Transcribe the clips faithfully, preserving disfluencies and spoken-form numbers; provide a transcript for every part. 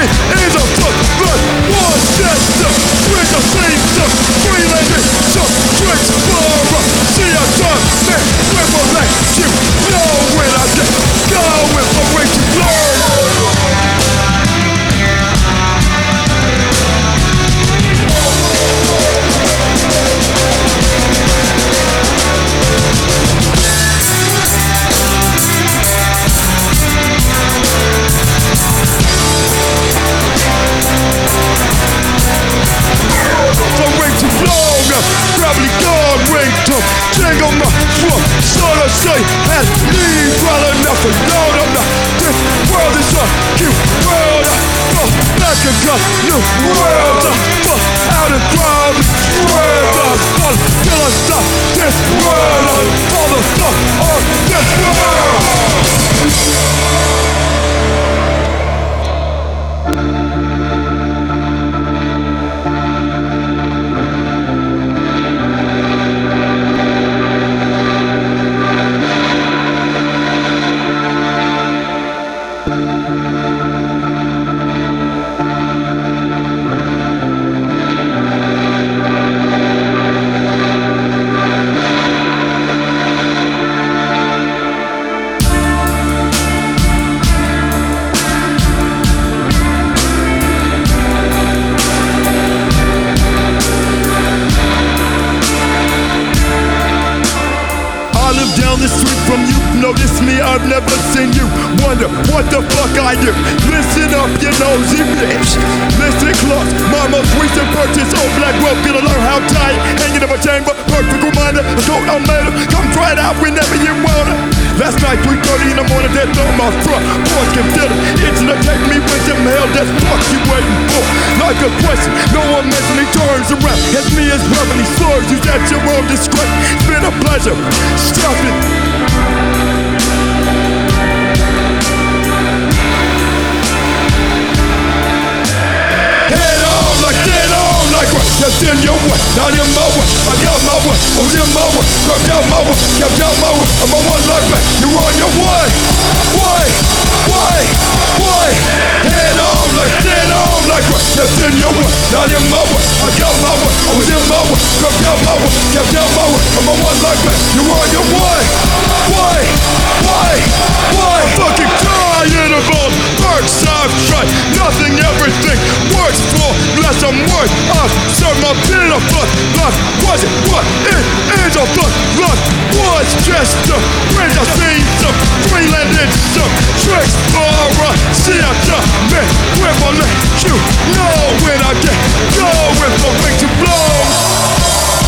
it is a fuck blood war chester. Bring the things up, freelander, some tricks for us. See a dog, man, we'll let you know when I get going for way too long. Probably gone winged up, jingle my drum, so to say, has leave well enough alone. I'm not, this world is a cute world. I'm back and got new worlds. I'm out and crowd, world. I'm falling till I stop this world. I'm all the fuck on this world. The street from you, notice me, I've never seen you. Wonder what the fuck I do. Listen up, you nosy bitch. Listen close, my most recent purchase. Old black rope, gonna learn how tight. Hanging in my chamber, perfect reminder. A coat I made her, come try it out whenever you want it. Last night, three thirty in the morning, dead on my front. Boys consider itching to take me with them hell. That's fuck you waiting for. Like a question, no one mentally turns around. As me as verbally slurs, use at your own discretion. It's been a pleasure. Stop it. Head on like dead on like what? Just in your way, not in my way. I got my way, I was in my way. Grab down my way, kept down my way. I'm a one like that, you're on your way. Way, way, way. Head on like dead on like what? Just in your way, not in my way. I got my way, I was in my way. Grab down my way, kept down my way. I'm a one like that, you're on your way. Way, way, way. Fucking tired of all perks I've tried. Nothing, everything works for less I'm worth. I've served my bit of fuck life. Was it what it is? A fuck life was just a bridge. I've seen some freelanded some tricks for a see I done me. When I let you know when I get going for way too long.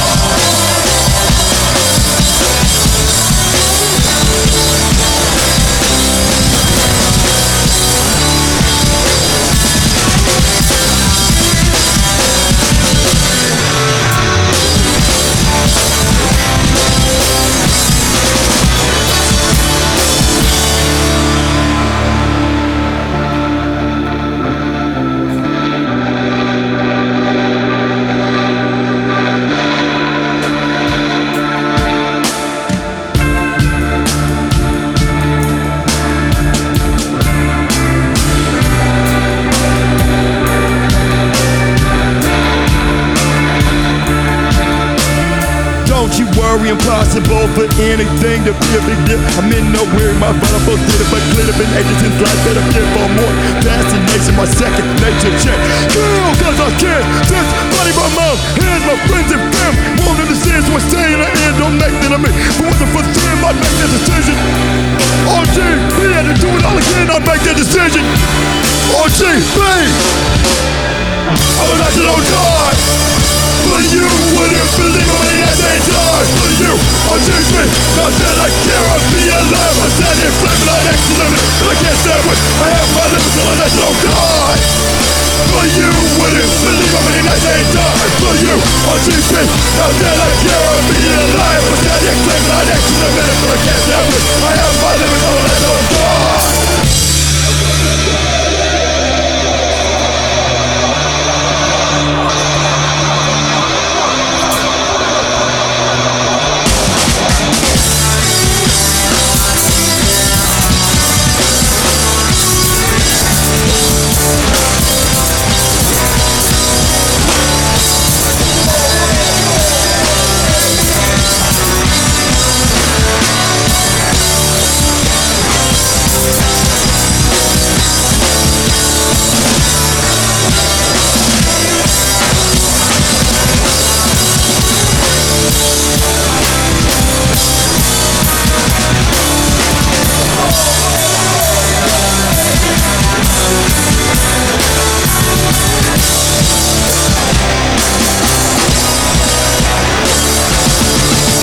Impossible for anything to be a big deal. I'm in nowhere, my vulnerable did it, but glitter been ages since life that I'm here for more fascination, my second nature check. Girl, cause I can, this body my mom, here's my friends and fam. Won't understand, so I stay in the end, don't make that of me. But what the first time I make that decision? O G, we had to do it all again, I make that decision. O G, B, I'm a national guard. For you, wouldn't believe it when I say die. For you, I'll choose me. Not that I care, I'll be alive. I stand in flame like excellent. But I can't stand with, I have my limits till I national